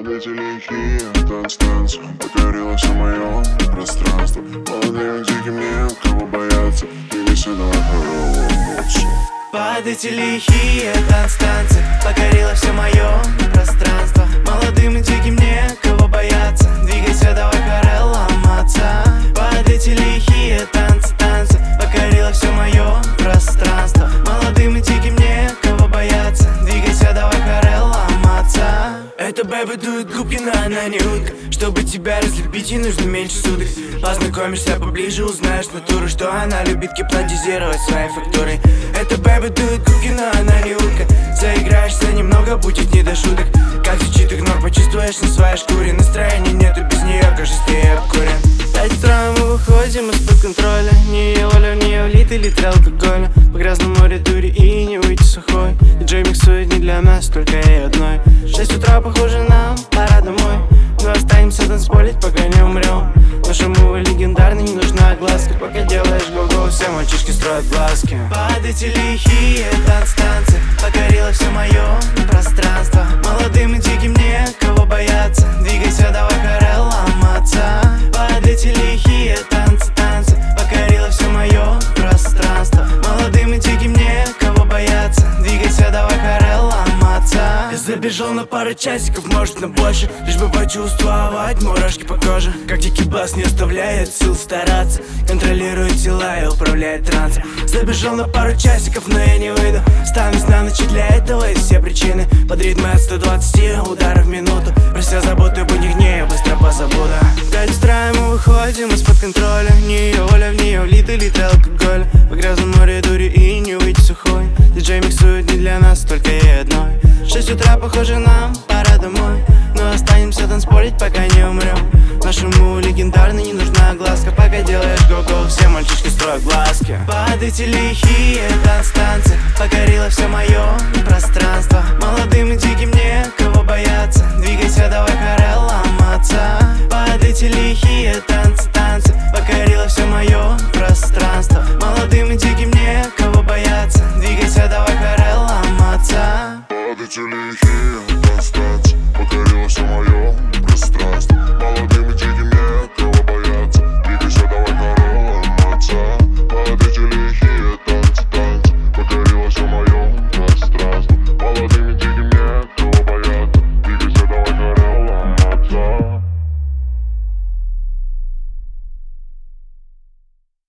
эти лихие танцы, покорило все мое пространство. Молодым диким нет кого бояться, двигайся давай по-роллу. Под эти лихие танцы, покорило все мое пространство. Молодым и диким некого бояться, двигайся давай пора ломаться. Под эти лихие танцы, покорило все мое пространство. Молодым и диким некого бояться, двигайся давай пора ломаться. Эта бэба дует губки, но она не утка. Чтобы тебя разлюбить, ей нужно меньше суток. Познакомишься поближе, узнаешь натуру, что она любит гипнотизировать своей фактурой. Эта бэба дует губки, но она не утка. Заиграешься немного, будет не до шуток. Как звучит игнор, почувствуешь на своей шкуре. Настроения нету без нее, кажется, ты обкурен. 5 утра мы выходим из-под контроля. Не ее воля, в нее влитый литр алкоголя. По грязному морю дури и не выйти сухой. Диджей миксует не для нас, только ей одной. 6 утра, похоже, нам пора домой. Но останемся танцполить, пока не умрем. Нашему легендарный не нужна глазка. Пока делаешь го-го, все мальчишки строят глазки. Под эти лихие танцы, покорило все мое пространство. Молодым и диким некого бояться, двигайся давай пора ломаться. Под эти лихие танцы, покорило все мое пространство. Молодым и диким некого бояться, двигайся давай пора ломаться. Я забежал на пару часиков, может на больше, лишь бы почувствовать мурашки по коже. Как дикий бас не оставляет сил стараться, контролирует тела и управляет трансом. Забежал на пару часиков, но я не выйду. Станусь на ночь, и для этого есть все причины. Под ритмы от 120 ударов в минуту. Про все заботы будь гнея, быстро позабуду. 5 утра мы выходим из-под контроля. Не ее воля, в нее влитый литр алкоголя. По грязному море дури и не выйти сухой. Диджей миксует не для нас, только ей одной. 6 утра, похоже, нам пора домой. Но останемся танцполить, пока не умрем. Нашему легендарный не нужна глазка. Пока делаешь го-го, все мальчишки строят глазки. Под эти лихие танцы, покорило все мое пространство. Молодым и диким некого бояться, двигайся давай пора ломаться. Под эти лихие танцы,